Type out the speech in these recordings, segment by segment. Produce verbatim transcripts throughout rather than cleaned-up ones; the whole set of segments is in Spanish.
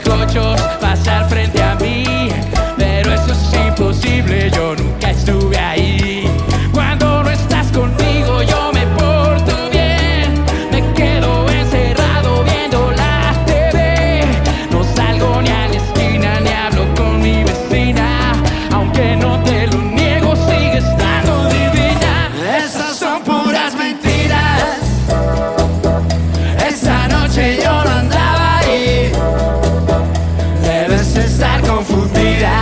bizcochos, pasar frente a mí, pero eso es imposible, yo nunca estuve ahí. Cuando no estás conmigo yo me porto bien, me quedo encerrado viendo la T V. No salgo ni a la esquina ni hablo con mi vecina, aunque no te lo niego, sigue estando divina. Esas son puras mentiras, esa noche yo no andaba ahí, debes estar confundida,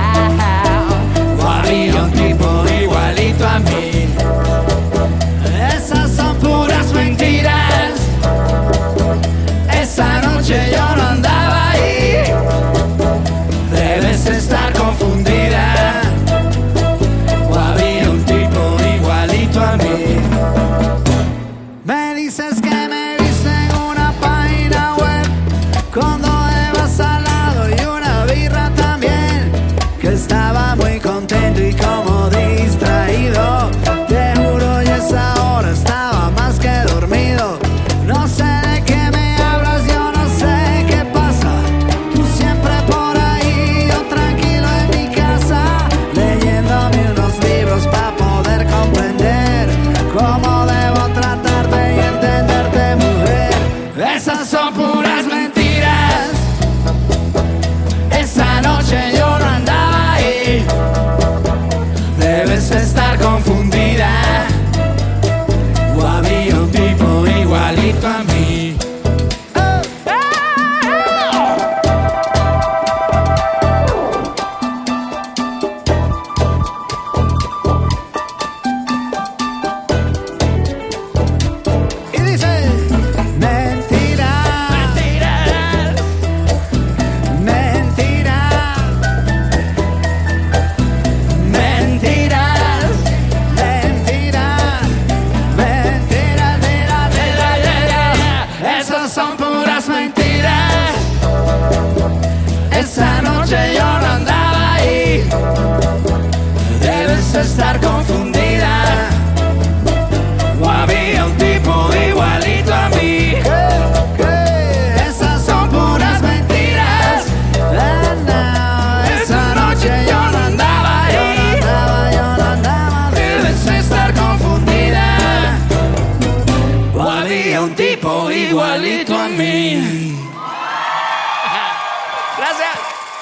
o había un tipo igualito a mí. Esas son puras mentiras, esa noche yo no andaba ahí, debes estar confundida, o había un tipo igualito a mí. Me dices que me viste en una página web con dos evas al lado y una birra también, que estaba muy contento y como distraído. Te juro, y esa hora estaba más que dormido. No sé de qué me hablas, yo no sé qué pasa. Tú siempre por ahí, yo tranquilo en mi casa, leyéndome unos libros para poder comprender cómo debo tratarte y entenderte, mujer. Esas son puras mentiras, esa noche yo no andaba ahí, debes estar confundida, o había un tipo igualito a mí. Y dice: mentiras, mentiras, mentiras, mentiras, mentiras, mentiras, mentiras, mentiras. Esas son puras mentiras, esa noche yo no andaba ahí, debes estar confundida, o había un tipo igualito a mí. Esas son puras mentiras, esa noche yo no andaba ahí, yo no andaba, debes estar confundida, o había un tipo igualito a mí. Gracias.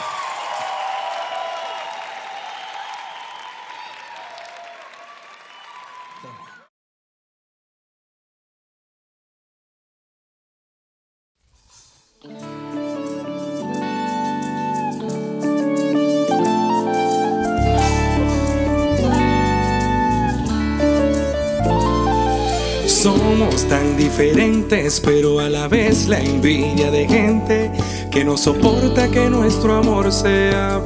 Somos tan diferentes, pero a la vez la envidia de gente que no soporta que nuestro amor sea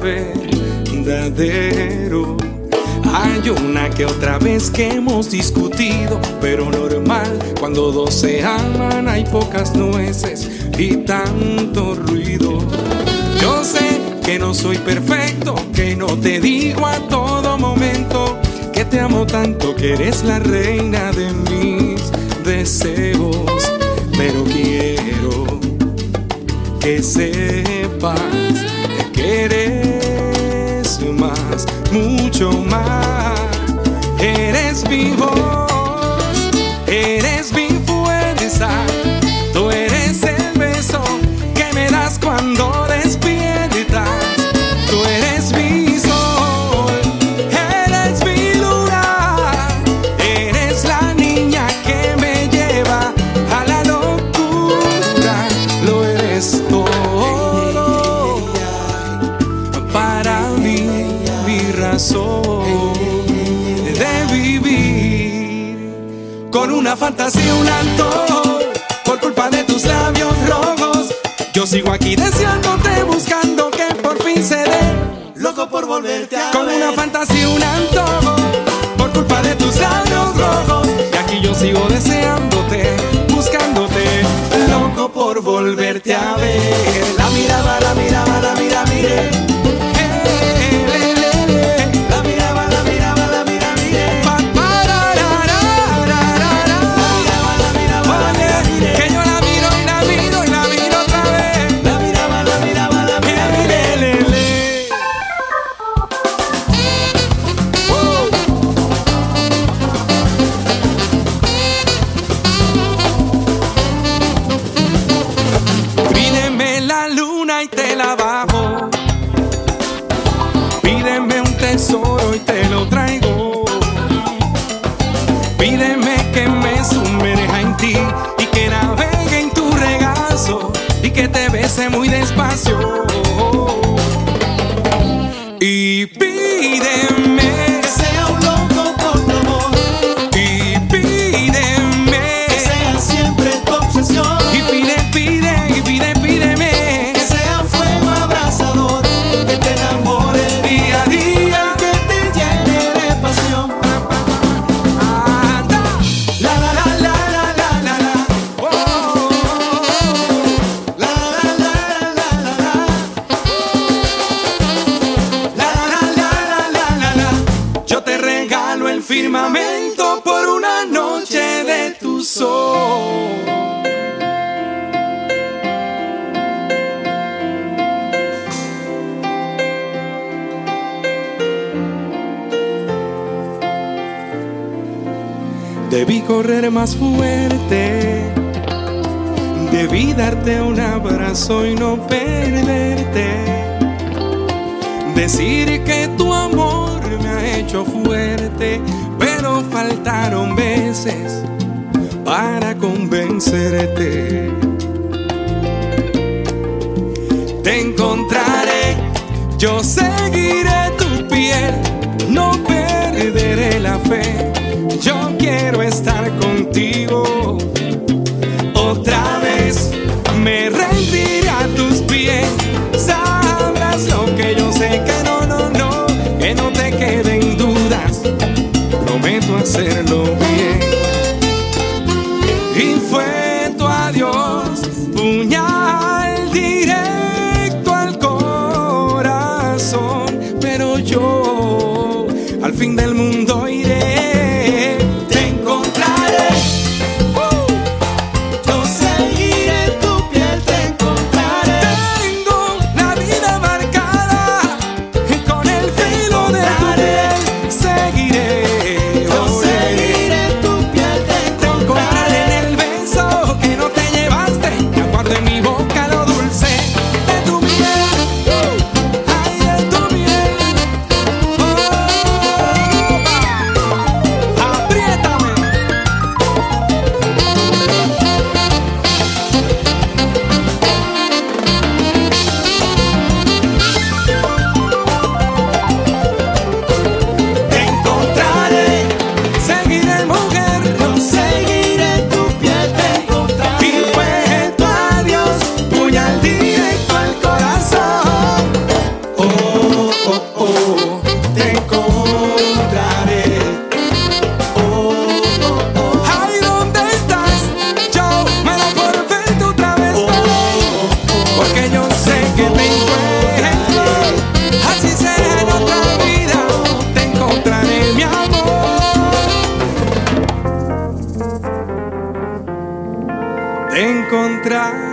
verdadero. Hay una que otra vez que hemos discutido, pero normal, cuando dos se aman hay pocas nueces y tanto ruido. Yo sé que no soy perfecto, que no te digo a todo momento que te amo tanto, que eres la reina de mis deseos, pero quiero que sepas que eres más, mucho más. Eres mi voz, eres mi fuerza, tú eres el beso que me das cuando despiertas, tú eres mi sol, eres mi luna, eres la niña que me lleva a la locura, lo eres todo para mí, mi razón de vivir. Con una fantasía, un antojo, por culpa de tus labios rojos, yo sigo aquí deseándote, buscando que por fin se dé, loco por volverte a ver. Con una fantasía, un antojo, por culpa de tus labios rojos, y aquí yo sigo deseándote, buscándote, loco por volverte a ver. La miraba, la miraba, la mira, miré. La miraba, la miraba. correr más fuerte. Debí darte un abrazo y no perderte. Decir que tu amor me ha hecho fuerte, pero faltaron veces para convencerte. Te encontraré, yo seguiré tu piel, no perderé la fe. Yo quiero estar contigo. Otra vez me rendiré a tus pies. Sabrás lo que yo sé, que no, no, no, que no te queden dudas. Prometo hacerlo bien. Y fue tu adiós, puñal directo al corazón. Pero yo al fin del mundo iré. Te encontraré. Yo seguiré tu piel, te encontraré. Tengo la vida marcada con el filo de tu piel. Seguiré. Yo seguiré tu piel, te encontraré. En el beso que no te llevaste, y aguardo en mi boca lo dulce de tu miel. Ay, de tu miel. Oh, apriétame. Te encontraré, seguiré mujer, yo seguiré tu piel, te encontraré. Y fue tu adiós, puñal directo al corazón. Oh, oh, oh, te encontraré. Oh, oh, oh. Ay, ¿dónde estás? Yo me da por verte otra vez. Oh, oh, oh. Porque yo sé que te encuentro. Así será en otra vida. Te encontraré, mi amor. Te encontraré.